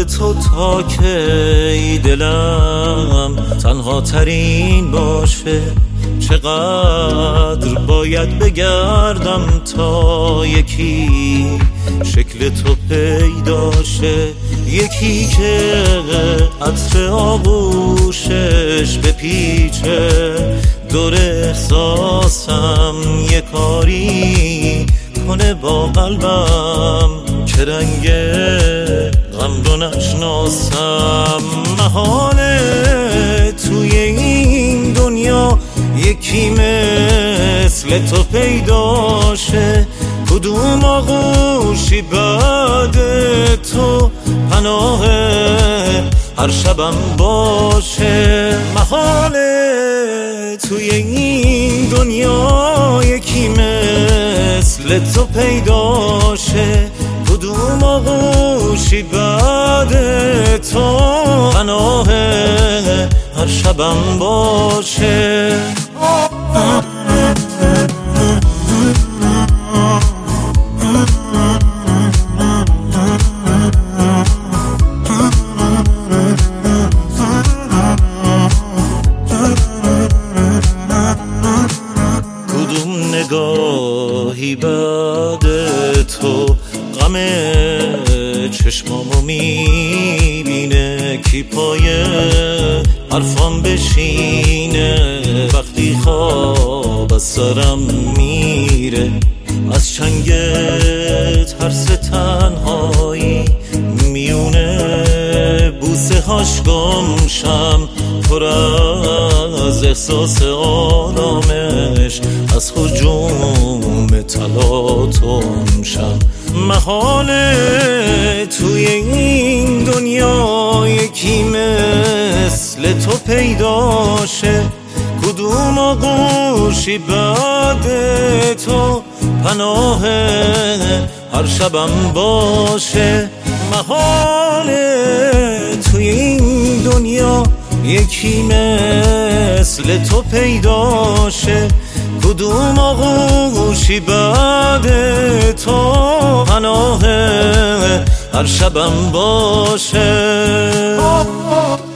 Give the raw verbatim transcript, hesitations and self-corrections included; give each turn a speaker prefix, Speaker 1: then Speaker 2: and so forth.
Speaker 1: بعد تو تا کی دلم تنها ترین باشه؟ چقدر باید بگردم تا یکی شکل تو پیدا شه؟ یکی که عطر آغوشش بپیچه دور احساسم، یه کاری کنه با قلبم که رنگ غم رو نشناسم. محاله توی این دنیا یکی مثل تو پیدا شه، کدوم آغوشی بعد تو پناه هر شبم باشه؟ محاله توی این دنیا یکی مثل تو پیدا شه، کدوم آغوشی بعد تو پناه هر شبم باشه؟ کدوم نگاهی بعد تو غم چشمامو میبینه؟ کی پای حرفام بشینه وقتی خواب از سرم میره؟ از چنگ ترس تنهایی میونه بوسه هاش گمشم، پر از احساس آرامش از هجوم تلاطم شم. محاله توی این دنیا یکی مثل تو پیدا شه، کدوم آغوشی بعد تو پناه هر شبم باشه؟ محاله توی این دنیا یکی مثل تو پیدا شه، کدوم آغوشی بعد تو پناه هر شبم باشه؟